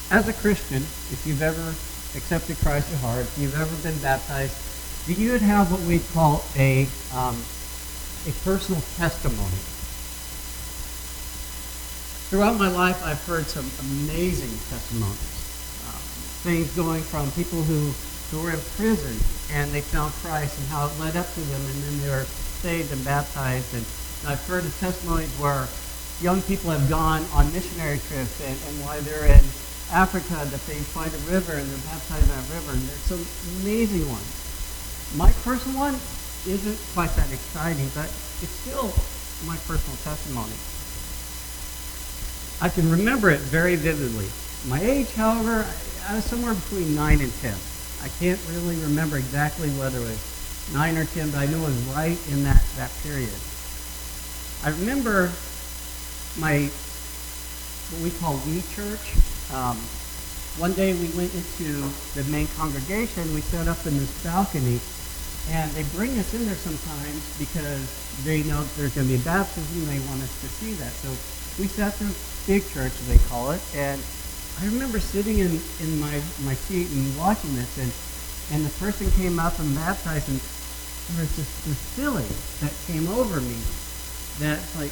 As a Christian, if you've ever accepted Christ at heart, if you've ever been baptized, you would have what we call a personal testimony. Throughout my life, I've heard some amazing testimonies. Things going from people who were in prison and they found Christ and how it led up to them, and then they were saved and baptized. And I've heard of testimonies where young people have gone on missionary trips, and while they're in Africa, that they find a river and they're baptized in that river. And there's some amazing ones. My personal one isn't quite that exciting, but it's still my personal testimony. I can remember it very vividly. My age, however, I was somewhere between 9 and 10. I can't really remember exactly whether it was 9 or 10, but I know it was right in that period. I remember what we call We Church. One day we went into the main congregation. We sat up in this balcony, and they bring us in there sometimes because they know there's going to be a baptism and they want us to see that. So we sat through Big Church, as they call it, and I remember sitting in my seat and watching this, and the person came up and baptized, and there was this feeling that came over me that's like,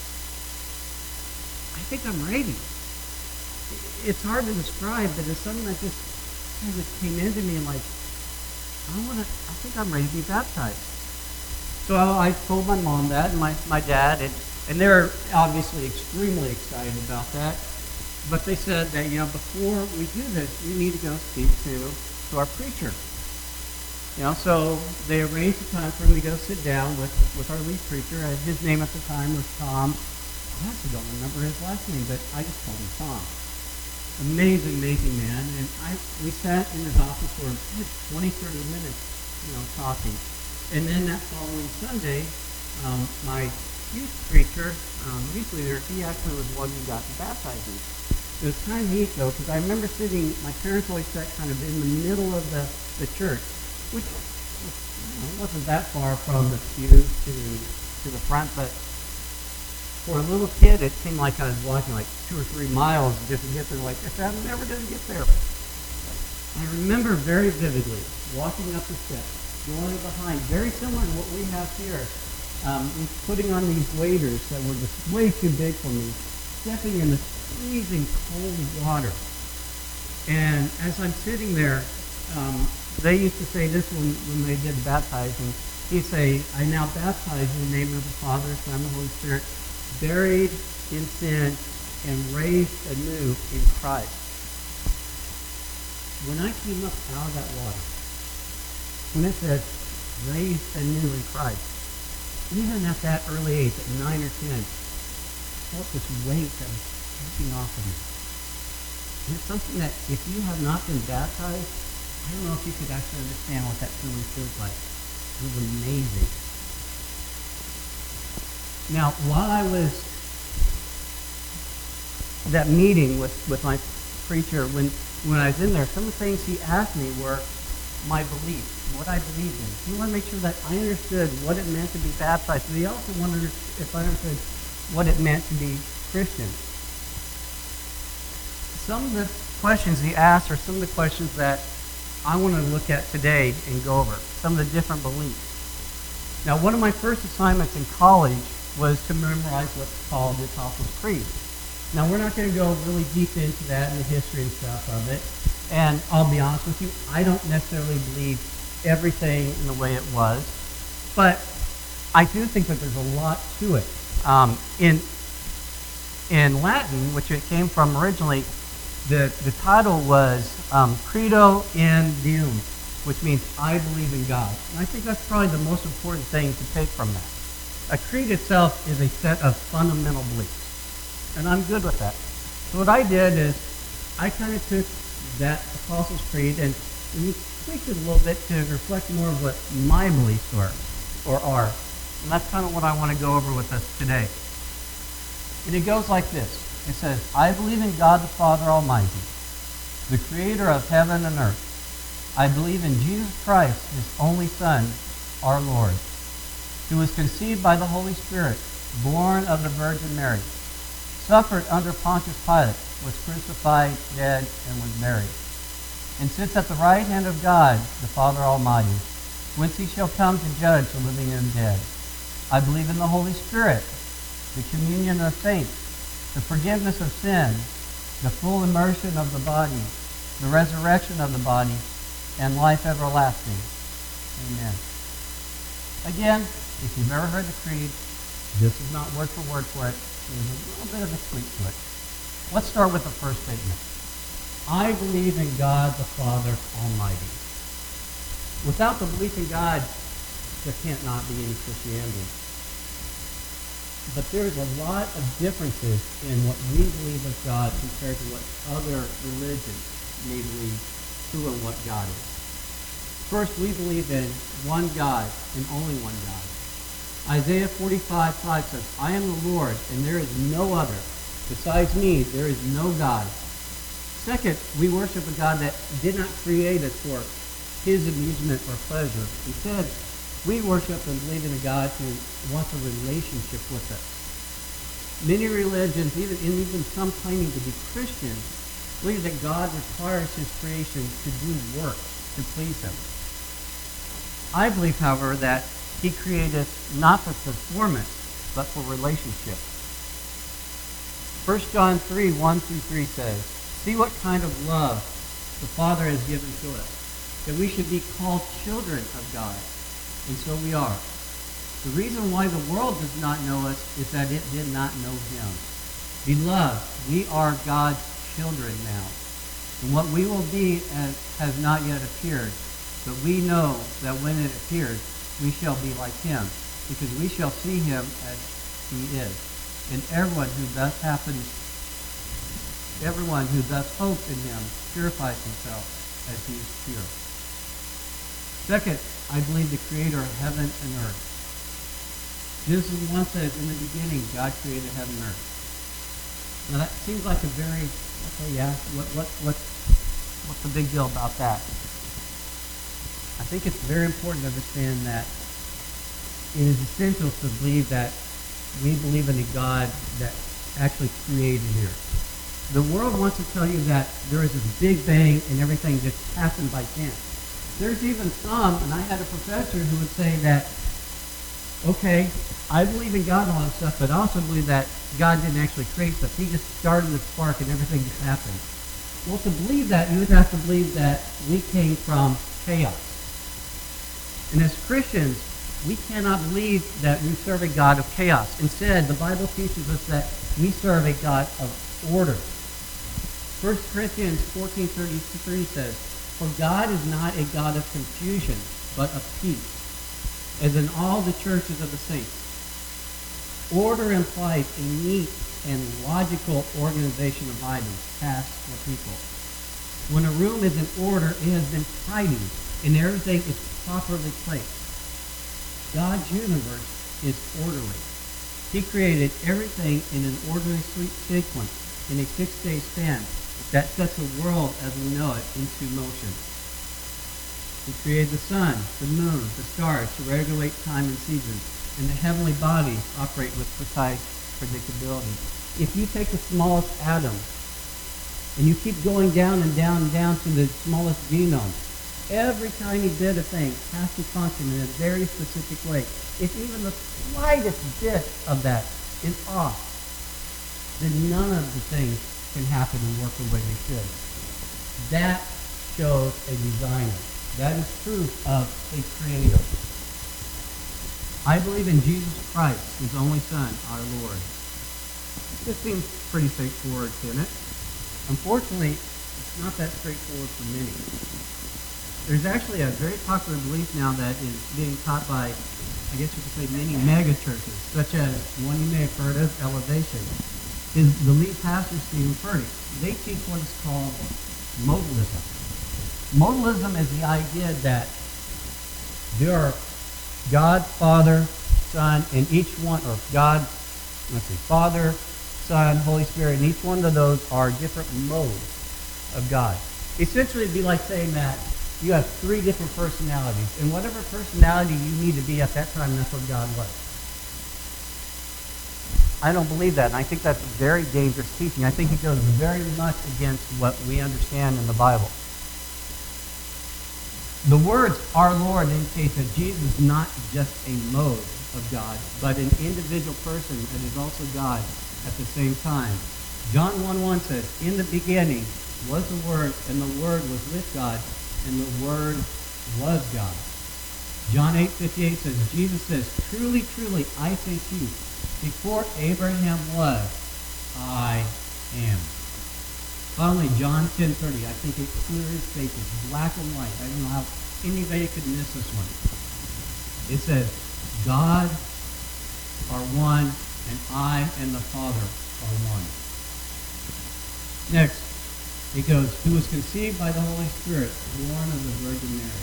I think I'm ready. It's hard to describe, but it's something that just kind of came into me, and like, I think I'm ready to be baptized. So I told my mom that, and my dad, and they're obviously extremely excited about that. But they said that, before we do this, we need to go speak to our preacher. So they arranged a time for me to go sit down with our lead preacher. His name at the time was Tom. I actually don't remember his last name, but I just called him Tom. Amazing, amazing man. And we sat in his office for 20, 30 minutes, talking. And then that following Sunday, my youth preacher, youth leader, he actually was the one who got to baptize me. It was kind of neat, though, because I remember sitting, my parents always sat kind of in the middle of the church, which wasn't that far from the pew to the front, but for a little kid, it seemed like I was walking like 2 or 3 miles just to get there, like, I'm never going to get there. I remember very vividly walking up the steps, going behind, very similar to what we have here, putting on these waders that were just way too big for me, stepping in this freezing cold water. And as I'm sitting there, they used to say this when they did baptizing. He'd say, I now baptize in the name of the Father, Son, and the Holy Spirit, buried in sin and raised anew in Christ. When I came up out of that water, when it said, raised anew in Christ, even at that early age, at 9 or 10, I felt this weight that was taking off of me. And it's something that if you have not been baptized, I don't know if you could actually understand what that feeling feels like. It was amazing. Now, while I was that meeting with my preacher, when I was in there, some of the things he asked me were my belief, what I believed in. He wanted to make sure that I understood what it meant to be baptized. But he also wondered if I understood what it meant to be Christian. Some of the questions he asked are some of the questions that I want to look at today and go over, some of the different beliefs. Now, one of my first assignments in college was to memorize what's called the Apostles' Creed. Now, we're not going to go really deep into that and the history and stuff of it. And I'll be honest with you, I don't necessarily believe everything in the way it was. But I do think that there's a lot to it. In Latin, which it came from originally, the title was Credo in Deum, which means I believe in God. And I think that's probably the most important thing to take from that. A creed itself is a set of fundamental beliefs. And I'm good with that. So what I did is I kind of took that Apostles' Creed and we tweaked it a little bit to reflect more of what my beliefs were or are. And that's kind of what I want to go over with us today. And it goes like this. It says, I believe in God the Father Almighty, the creator of heaven and earth. I believe in Jesus Christ, his only Son, our Lord, who was conceived by the Holy Spirit, born of the Virgin Mary, suffered under Pontius Pilate, was crucified, dead, and was buried, and sits at the right hand of God, the Father Almighty, whence he shall come to judge the living and the dead. I believe in the Holy Spirit, the communion of saints, the forgiveness of sin, the full immersion of the body, the resurrection of the body, and life everlasting. Amen. Again, if you've ever heard the creed, this is not word for it. There's a little bit of a tweak to it. Let's start with the first statement. I believe in God the Father Almighty. Without the belief in God, there can't not be any Christianity. But there's a lot of differences in what we believe of God compared to what other religions may believe who and what God is. First, we believe in one God and only one God. Isaiah 45:5 says, I am the Lord, and there is no other. Besides me, there is no God. Second, we worship a God that did not create us for his amusement or pleasure. Instead, we worship and believe in a God who wants a relationship with us. Many religions, even some claiming to be Christian, believe that God requires his creation to do work to please him. I believe, however, that he created us not for performance, but for relationship. 1 John 3:1-3 says, See what kind of love the Father has given to us, that we should be called children of God. And so we are. The reason why the world does not know us is that it did not know him. Beloved, we are God's children now. And what we will be has not yet appeared. But we know that when it appears, we shall be like him, because we shall see him as he is. And everyone who thus hopes in him purifies himself as he is pure. Second, I believe the creator of heaven and earth. Genesis 1 says, in the beginning, God created heaven and earth. Now that seems like a very, okay, yeah, what's the big deal about that? I think it's very important to understand that it is essential to believe that we believe in a God that actually created here. The world wants to tell you that there is this big bang and everything just happened by chance. There's even some, and I had a professor who would say that, okay, I believe in God and all that stuff, but I also believe that God didn't actually create stuff. He just started the spark and everything just happened. Well, to believe that, you would have to believe that we came from chaos. And as Christians, we cannot believe that we serve a God of chaos. Instead, the Bible teaches us that we serve a God of order. 1 Corinthians 14:33 says, For God is not a God of confusion, but of peace, as in all the churches of the saints. Order implies a neat and logical organization of items, tasks, or people. When a room is in order, it has been tidied, and everything is properly placed. God's universe is orderly. He created everything in an orderly sequence in a 6-day span that sets the world as we know it into motion. He created the sun, the moon, the stars to regulate time and seasons, and the heavenly bodies operate with precise predictability. If you take the smallest atom and you keep going down and down and down to the smallest genome, every tiny bit of thing has to function in a very specific way. If even the slightest bit of that is off, then none of the things can happen and work the way they should. That shows a designer. That is proof of a creator. I believe in Jesus Christ, his only Son, our Lord. This seems pretty straightforward, doesn't it? Unfortunately, it's not that straightforward for many. There's actually a very popular belief now that is being taught by, I guess you could say, many mega churches, such as one you may have heard of, Elevation. Is the lead pastor, Stephen Furtick. They teach what is called modalism. Modalism is the idea that there are God, Father, Son, and each one, or God, Father, Son, Holy Spirit, and each one of those are different modes of God. Essentially, it'd be like saying that you have 3 different personalities, and whatever personality you need to be at that time, that's what God was. I don't believe that, and I think that's very dangerous teaching. I think it goes very much against what we understand in the Bible. The words, our Lord, indicate that Jesus is not just a mode of God, but an individual person that is also God at the same time. John 1:1 says, in the beginning was the Word, and the Word was with God, and the Word was God. John 8:58 says, Jesus says, truly, truly, I say to you, before Abraham was, I am. Finally, John 10:30, I think it clearly states it, black and white. I don't know how anybody could miss this one. It says, God are one, and I and the Father are one. Next, it goes, who was conceived by the Holy Spirit, born of the Virgin Mary.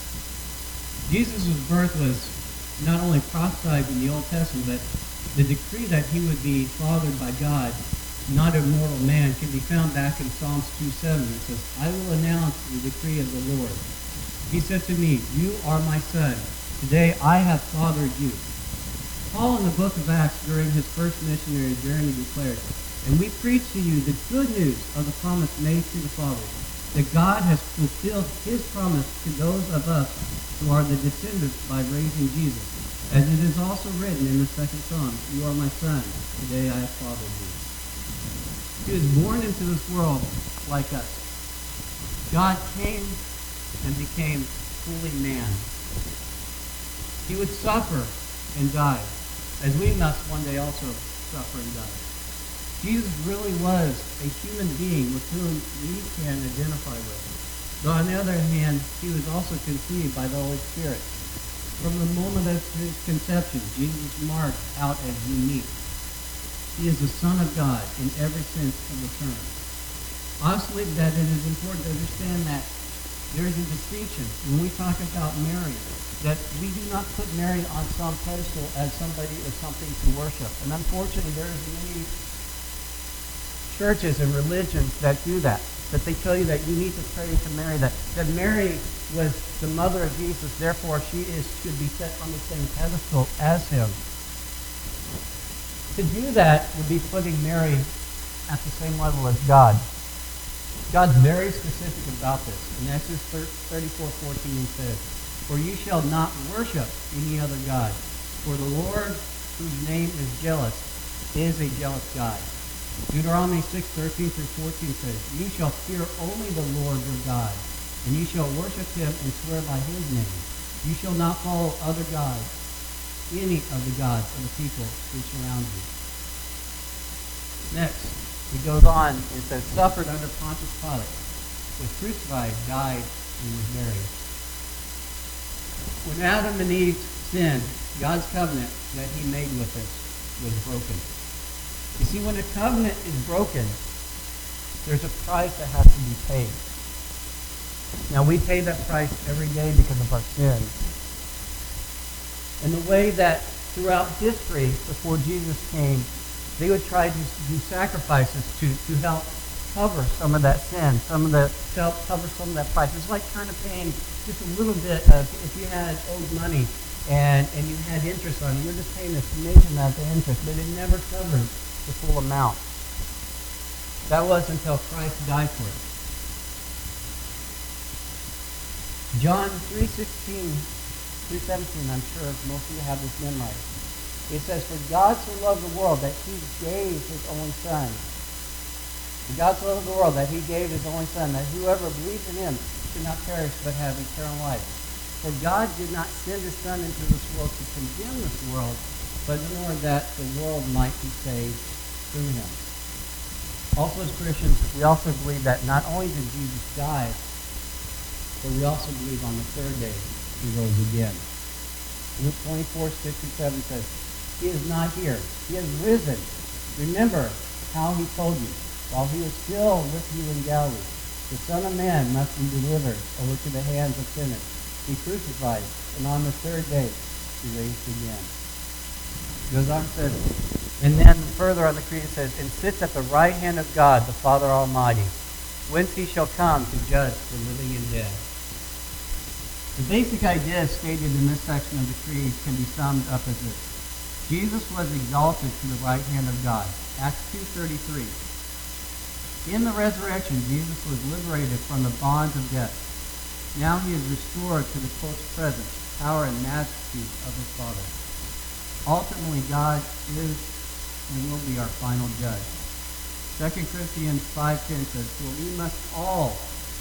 Jesus' birth was not only prophesied in the Old Testament, but the decree that he would be fathered by God, not a mortal man, can be found back in Psalms 2:7. It says, I will announce the decree of the Lord. He said to me, you are my son. Today I have fathered you. Paul in the book of Acts during his first missionary journey declared, and we preach to you the good news of the promise made to the fathers, that God has fulfilled his promise to those of us who are the descendants by raising Jesus. As it is also written in the second Psalm, you are my son, today I have fathered you. He was born into this world like us. God came and became fully man. He would suffer and die, as we must one day also suffer and die. Jesus really was a human being with whom we can identify with. Though on the other hand, he was also conceived by the Holy Spirit. From the moment of his conception, Jesus marked out as unique. He is the Son of God in every sense of the term. I also believe that it is important to understand that there is a distinction when we talk about Mary, that we do not put Mary on some pedestal as somebody or something to worship. And unfortunately, there are many churches and religions that do that they tell you that you need to pray to Mary, that Mary was the mother of Jesus, therefore she should be set on the same pedestal as him. To do that would be putting Mary at the same level as God. God's very specific about this. In Exodus 34:14 he says, for you shall not worship any other God, for the Lord, whose name is jealous, is a jealous God. Deuteronomy 6:13-14 says, you shall fear only the Lord your God, and you shall worship him and swear by his name. You shall not follow other gods, any of the gods of the people who surround you. Next, he goes on and says, suffered under Pontius Pilate, was crucified, died, and was buried. When Adam and Eve sinned, God's covenant that he made with us was broken. You see, when a covenant is broken, there's a price that has to be paid. Now, we pay that price every day because of our sins. And the way that throughout history, before Jesus came, they would try to do sacrifices to help cover some of that sin, to help cover some of that price. It's like kind of paying just a little bit of, if you had owed money and you had interest on it, you're just paying a smidge amount of interest, but it never covered the full amount. That was until Christ died for it. John 3:16-17, I'm sure most of you have this memorized. It says, for God so loved the world that he gave his only son. For God so loved the world that he gave his only son, that whoever believes in him should not perish but have eternal life. For God did not send his son into this world to condemn this world, but in order that the world might be saved through him. Also as Christians, we also believe that not only did Jesus die, but we also believe on the third day he rose again. Luke 24:6-7 says, he is not here. He has risen. Remember how he told you, while he was still with you in Galilee, the Son of Man must be delivered over to the hands of sinners, be crucified, and on the third day be raised again. Goes on and says, and then further on the creed it says, and sits at the right hand of God, the Father Almighty, whence he shall come to judge the living and dead. The basic idea stated in this section of the creed can be summed up as this. Jesus was exalted to the right hand of God. Acts 2:33. In the resurrection, Jesus was liberated from the bonds of death. Now he is restored to the close presence, power, and majesty of his Father. Ultimately, God is and will be our final judge. 2 Corinthians 5:10 says, "For we must all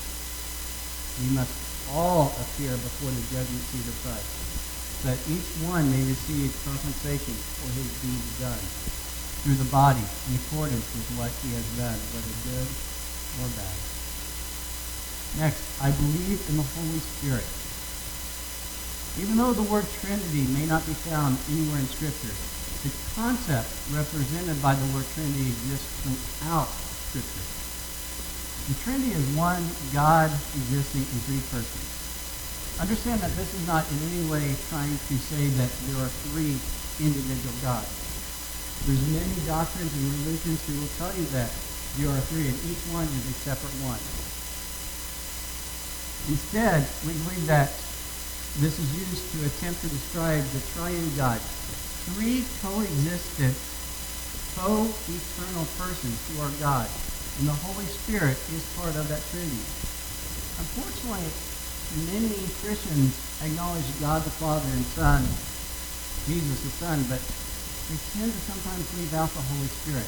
appear before the judgment seat of Christ, that each one may receive compensation for his deeds done through the body in accordance with what he has done, whether good or bad." Next, I believe in the Holy Spirit. Even though the word Trinity may not be found anywhere in Scripture, the concept represented by the word Trinity exists throughout Scripture. The Trinity is one God existing in three persons. Understand that this is not in any way trying to say that there are three individual gods. There's many doctrines and religions who will tell you that there are three, and each one is a separate one. Instead, we believe that this is used to attempt to describe the triune God, three coexistent, co-eternal persons who are God, and the Holy Spirit is part of that Trinity. Unfortunately, many Christians acknowledge God the Father and Son, Jesus the Son, but they tend to sometimes leave out the Holy Spirit.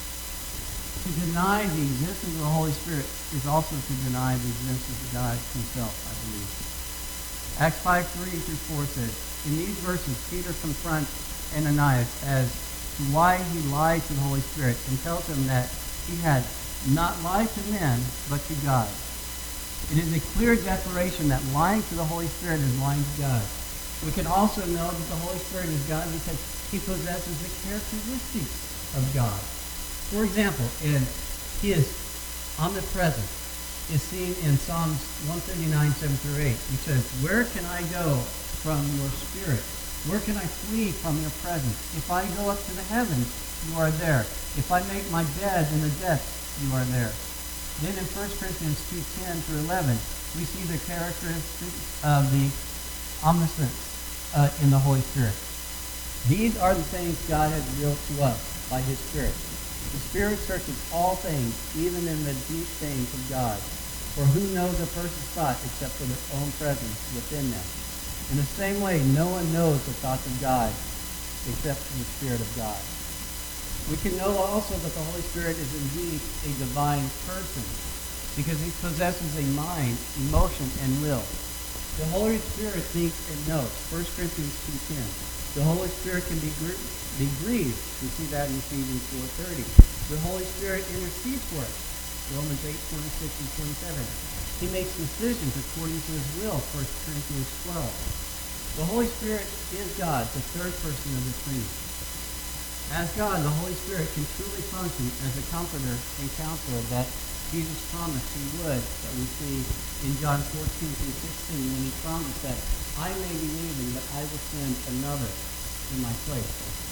To deny the existence of the Holy Spirit is also to deny the existence of God himself, I believe. Acts 5:3-4 says, in these verses, Peter confronts Ananias as to why he lied to the Holy Spirit and tells him that he had not lied to men, but to God. It is a clear declaration that lying to the Holy Spirit is lying to God. We can also know that the Holy Spirit is God because he possesses the characteristics of God. For example, he is omnipresent, is seen in Psalms 139:7-8, which says, "Where can I go from your spirit? Where can I flee from your presence? If I go up to the heavens, you are there. If I make my bed in the depths, you are there." Then in 1 Corinthians 2:10-11, we see the characteristics of the omniscience in the Holy Spirit. These are the things God has revealed to us by his Spirit. The Spirit searches all things, even in the deep things of God. For who knows a person's thought except for their own presence within them? In the same way, no one knows the thoughts of God except for the Spirit of God. We can know also that the Holy Spirit is indeed a divine person because he possesses a mind, emotion, and will. The Holy Spirit thinks and knows. 1 Corinthians 2:10. The Holy Spirit can be grieved. We see that in Ephesians 4:30. The Holy Spirit intercedes for us. Romans 8:26-27. He makes decisions according to his will. 1 Corinthians 12. The Holy Spirit is God, the third person of the Trinity. As God, the Holy Spirit can truly function as a comforter and counselor that Jesus promised he would, that we see in John 14-16 when he promised that I may be leaving, but I will send another in my place.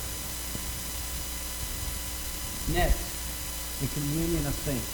Next, the communion of saints.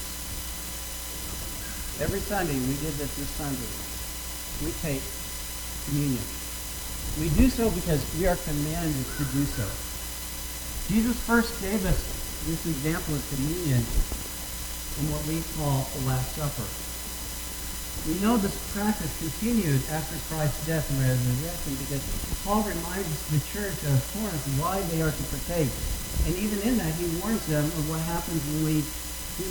Every Sunday, we did this Sunday. We take communion. We do so because we are commanded to do so. Jesus first gave us this example of communion in what we call the Last Supper. We know this practice continued after Christ's death and resurrection because Paul reminds the church of Corinth why they are to partake. And even in that, he warns them of what happens when we do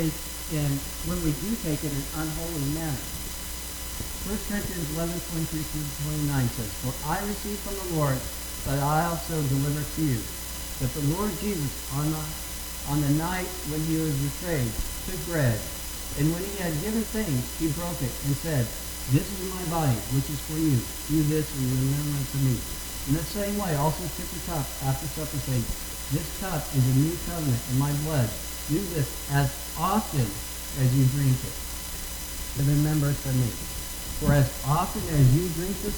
take it in an unholy manner. 1 Corinthians 11:23-29 says, "For I received from the Lord that I also delivered to you, that the Lord Jesus, on the night when he was betrayed, took bread, and when he had given thanks, he broke it and said, 'This is my body, which is for you. Do this in remembrance of me.' In the same way, also took the cup after supper, saying, 'This cup is a new covenant in my blood. Do this as often as you drink it in remembrance of me. For as often as you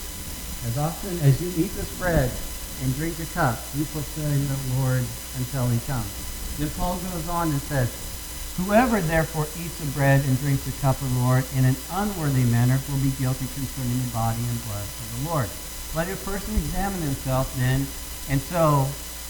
eat this bread and drink the cup, you proclaim the Lord until he comes.'" Then Paul goes on and says, "Whoever therefore eats the bread and drinks the cup of the Lord in an unworthy manner will be guilty concerning the body and blood of the Lord. Let a person examine himself then, and so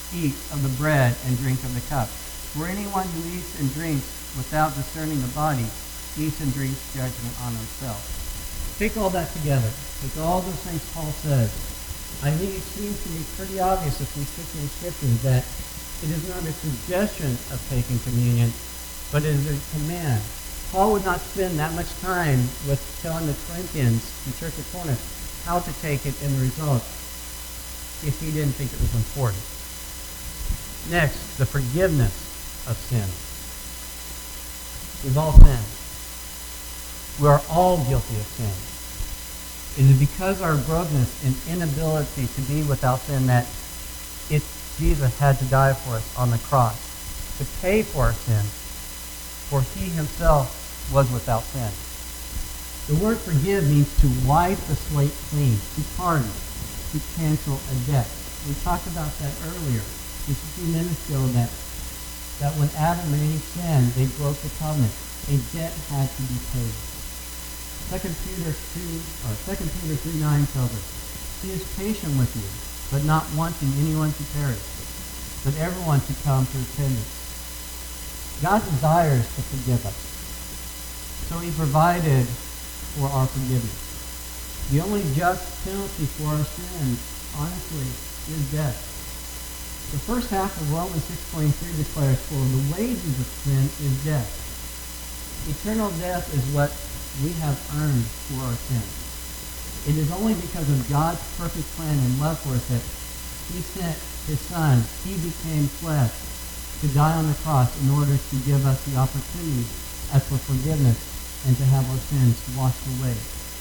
eat of the bread and drink of the cup. For anyone who eats and drinks without discerning the body eats and drinks judgment on himself. Take all that together. Take all those things Paul says. I think it seems to be pretty obvious if we stick to the scriptures that it is not a suggestion of taking communion, but it is a command. Paul would not spend that much time with telling the Corinthians, the church at Corinth, how to take it in the result if he didn't think it was important. Next, the forgiveness of sin. We've all sinned. We are all guilty of sin. It is because of our brokenness and inability to be without sin that Jesus had to die for us on the cross, to pay for our sin, for he himself was without sin. The word forgive means to wipe the slate clean, to pardon, to cancel a debt. We talked about that earlier, just a few minutes ago, that when Adam and Eve sinned, they broke the covenant. A debt had to be paid. 2 Peter 3:9 tells us, he is patient with you, but not wanting anyone to perish, but everyone to come to repentance. God desires to forgive us, so he provided for our forgiveness. The only just penalty for our sins, honestly, is death. The first half of Romans 6:23 declares, for the wages of sin is death. Eternal death is what we have earned for our sins. It is only because of God's perfect plan and love for us that he sent his Son. He became flesh to die on the cross in order to give us the opportunity as for forgiveness and to have our sins washed away.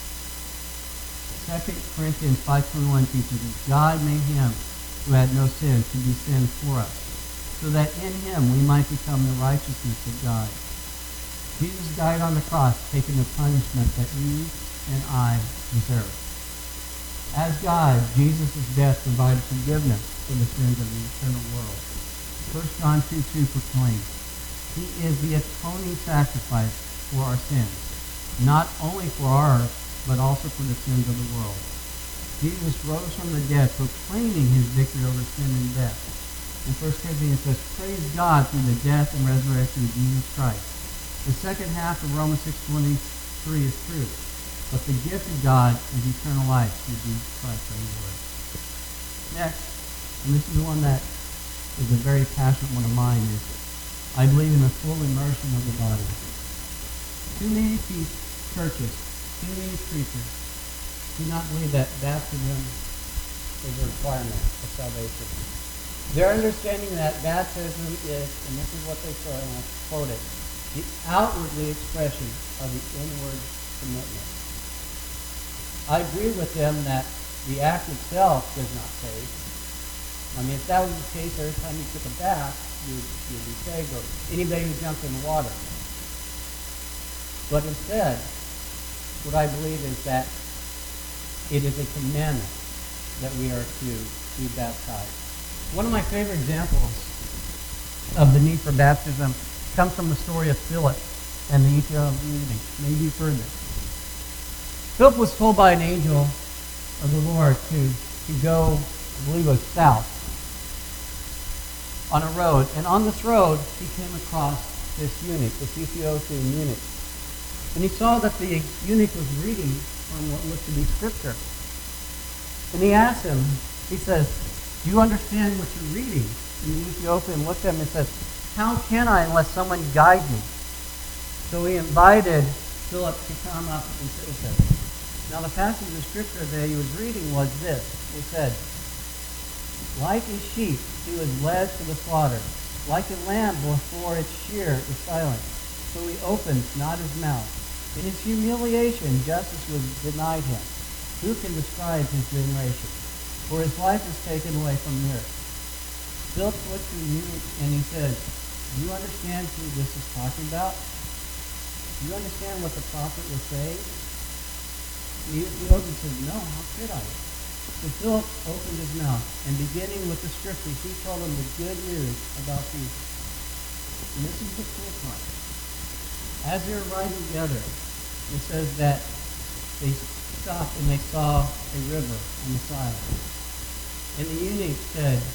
2 Corinthians 5:21 teaches us, God made him who had no sin to be sin for us, so that in him we might become the righteousness of God. Jesus died on the cross, taking the punishment that you and I deserve. As God, Jesus' death provided forgiveness for the sins of the eternal world. 1 John 2:2 proclaims, he is the atoning sacrifice for our sins, not only for ours, but also for the sins of the world. Jesus rose from the dead, proclaiming his victory over sin and death. And 1 Corinthians says, praise God through the death and resurrection of Jesus Christ. The second half of Romans 6:23 is true, but the gift of God is eternal life through Jesus Christ our Lord. Next, and this is the one that is a very passionate one of mine, is I believe in the full immersion of the body. Too many churches, too many preachers do not believe that baptism is a requirement of salvation. Their understanding that baptism is, and this is what they say, and I'll quote it, the outwardly expression of the inward commitment. I agree with them that the act itself does not save. I mean, if that was the case, every time you took a bath, you'd be saved, or anybody who jumped in the water. But instead, what I believe is that it is a commandment that we are to be baptized. One of my favorite examples of the need for baptism comes from the story of Philip and the Ethiopian eunuch. Maybe you've heard this. Philip was told by an angel of the Lord to go, I believe it was south, on a road. And on this road, he came across this eunuch, this Ethiopian eunuch. And he saw that the eunuch was reading from what looked to be scripture. And he asked him, he says, do you understand what you're reading? And the Ethiopian looked at him and says, how can I unless someone guides me? So he invited Philip to come up and sit with him. Now the passage of scripture that he was reading was this. It said, like a sheep he was led to the slaughter. Like a lamb before its shearer is silent. So he opens not his mouth. In his humiliation justice was denied him. Who can describe his generation? For his life is taken away from the earth. Philip looked to the eunuch and he said, do you understand who this is talking about? Do you understand what the prophet was saying? The Ethiopian said, no, how could I? So Philip opened his mouth, and beginning with the scriptures, he told them the good news about Jesus. And this is the cool part. As they were riding together, it says that they stopped and they saw a river on the side. And the eunuch said,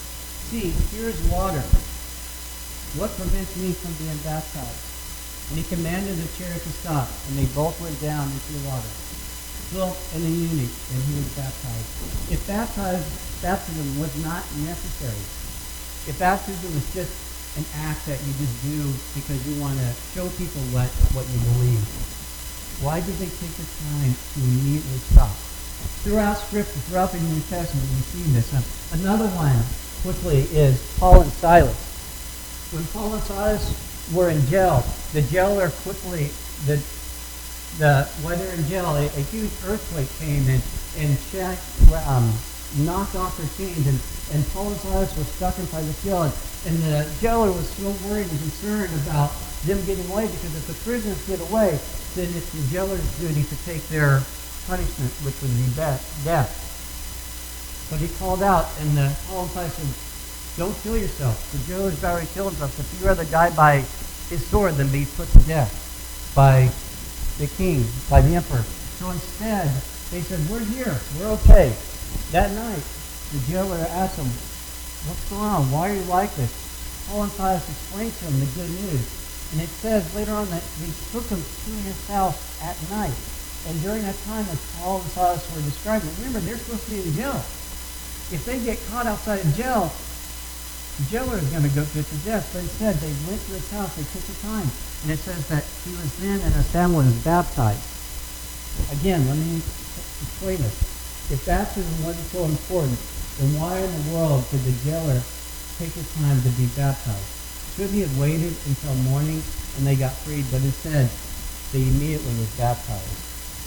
See, here's water. What prevents me from being baptized? And he commanded the chariot to stop, and they both went down into the water. Philip and the eunuch, and he was baptized. If baptism was not necessary, if baptism was just an act that you just do because you want to show people what you believe, why did they take the time to immediately stop? Throughout Scripture, throughout the New Testament, we see this. Another one, quickly, is Paul and Silas. When Paul and Silas were in jail, the jailer quickly, while they're in jail, a huge earthquake came and knocked off their chains, and Paul and Silas were stuck inside the jail, and the jailer was so worried and concerned about them getting away, because if the prisoners get away, then it's the jailer's duty to take their punishment, which would be death. But he called out, and Paul and Silas said, "Don't kill yourself. The jailer's already killed himself. If you rather die by his sword than be put to death by the king, by the emperor." So instead, they said, "We're here. We're okay." That night, the jailer asked them, "What's going on? Why are you like this?" Paul and Silas explained to him the good news. And it says later on that he took him to his house at night. And during that time, as Paul and Silas were describing, remember, they're supposed to be in jail. If they get caught outside of jail, the jailer is going to go to death. But instead, they went to his house, they took the time. And it says that he was then, and his family was baptized. Again, let me explain this. If baptism wasn't so important, then why in the world did the jailer take the time to be baptized? Should he have waited until morning and they got freed? But instead, they immediately was baptized.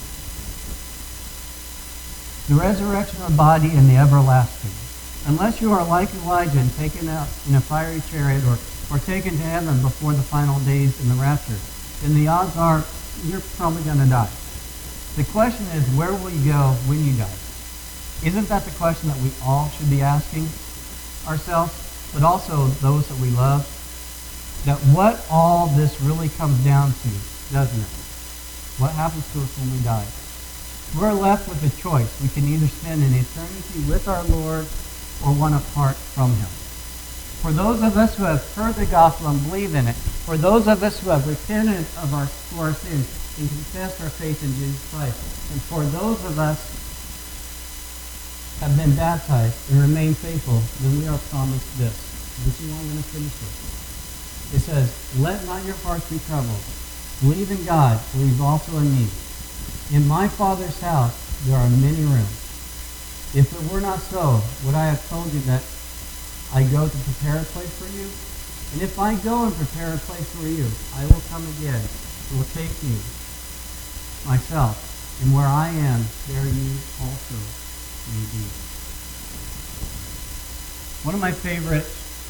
The resurrection of the body and the everlasting. Unless you are like Elijah and taken out in a fiery chariot or taken to heaven before the final days in the rapture, then the odds are you're probably going to die. The question is, where will you go when you die? Isn't that the question that we all should be asking ourselves, but also those that we love? That what all this really comes down to, doesn't it? What happens to us when we die? We're left with a choice. We can either spend an eternity with our Lord or one apart from Him. For those of us who have heard the gospel and believe in it, for those of us who have repented of our sins and confessed our faith in Jesus Christ, and for those of us have been baptized and remain faithful, then we are promised this. This is what I'm going to finish with. It says, "Let not your hearts be troubled. Believe in God, believe also in me. In my Father's house there are many rooms. If it were not so, would I have told you that I go to prepare a place for you? And if I go and prepare a place for you, I will come again and will take you myself, and where I am, there you also may be." One of my favorite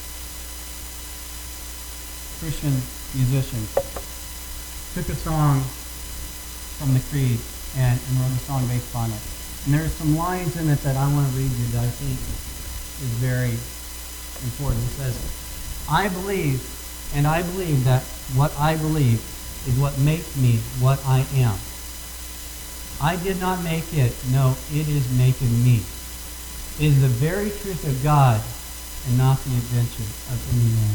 Christian musicians took a song from the Creed and wrote a song based on it. And there are some lines in it that I want to read you that I think is very important. It says, "I believe, and I believe that what I believe is what makes me what I am. I did not make it, no, it is making me. It is the very truth of God and not the invention of any man."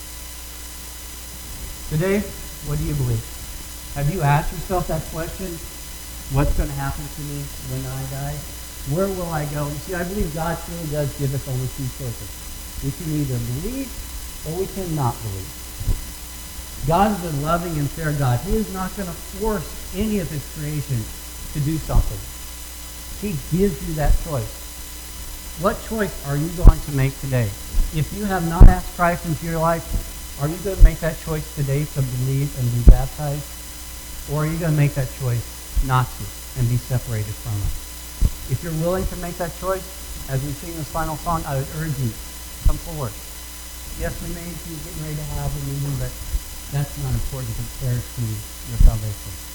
Today, what do you believe? Have you asked yourself that question? What's going to happen to me when I die? Where will I go? You see, I believe God truly does give us only two choices. We can either believe or we cannot believe. God is a loving and fair God. He is not going to force any of His creation to do something. He gives you that choice. What choice are you going to make today? If you have not asked Christ into your life, are you going to make that choice today to believe and be baptized? Or are you going to make that choice not to and be separated from Him? If you're willing to make that choice, as we sing this final song, I would urge you, come forward. Yes, we may be getting ready to have a meeting, but that's not important compared to your salvation.